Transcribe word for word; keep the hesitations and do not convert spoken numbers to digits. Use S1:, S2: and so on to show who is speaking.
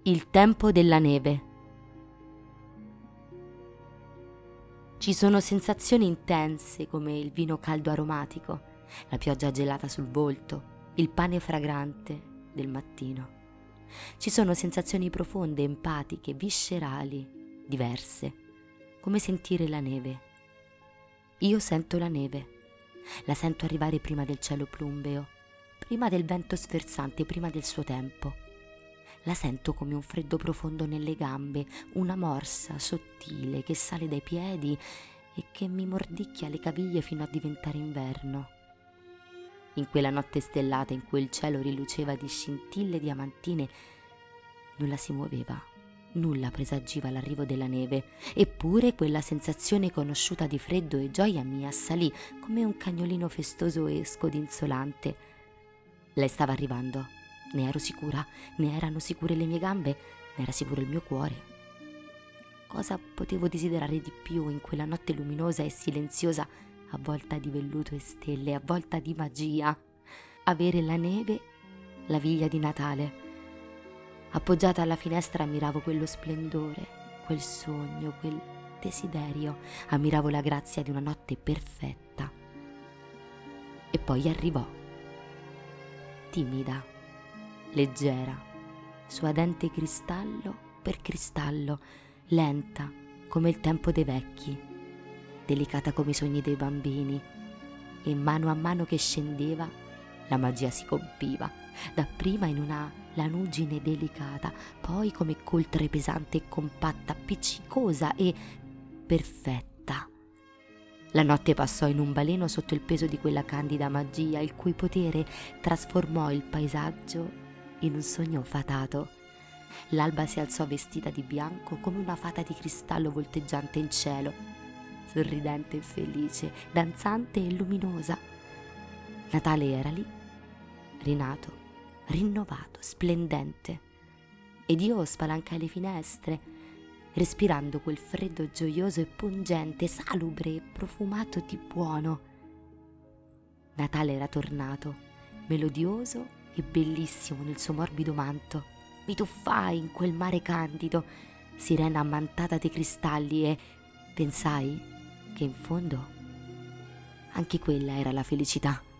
S1: Il tempo della neve. Ci sono sensazioni intense come il vino caldo aromatico, la pioggia gelata sul volto, il pane fragrante del mattino. Ci sono sensazioni profonde, empatiche, viscerali, diverse, come sentire la neve. Io sento la neve, la sento arrivare prima del cielo plumbeo, prima del vento sferzante, prima del suo tempo. La sento come un freddo profondo nelle gambe, una morsa sottile che sale dai piedi e che mi mordicchia le caviglie fino a diventare inverno. In quella notte stellata in cui il cielo riluceva di scintille diamantine, nulla si muoveva, nulla presagiva l'arrivo della neve, eppure quella sensazione conosciuta di freddo e gioia mi assalì come un cagnolino festoso e scodinzolante. Lei stava arrivando. Ne ero sicura, ne erano sicure le mie gambe, ne era sicuro il mio cuore. Cosa potevo desiderare di più in quella notte luminosa e silenziosa, avvolta di velluto e stelle, avvolta di magia? Avere la neve, la viglia di Natale. Appoggiata alla finestra ammiravo quello splendore, quel sogno, quel desiderio. Ammiravo la grazia di una notte perfetta. E poi arrivò, timida, leggera, suadente cristallo per cristallo, lenta come il tempo dei vecchi, delicata come i sogni dei bambini, e mano a mano che scendeva la magia si compiva, dapprima in una lanugine delicata, poi come coltre pesante e compatta, appiccicosa e perfetta. La notte passò in un baleno sotto il peso di quella candida magia, il cui potere trasformò il paesaggio in un sogno fatato. L'alba si alzò vestita di bianco come una fata di cristallo volteggiante in cielo, sorridente e felice, danzante e luminosa. Natale era lì, rinato, rinnovato, splendente. Ed io spalancai le finestre, respirando quel freddo gioioso e pungente, salubre e profumato di buono. Natale era tornato, melodioso e bellissimo nel suo morbido manto. Mi tuffai in quel mare candido, sirena ammantata dei cristalli, e pensai che in fondo anche quella era la felicità.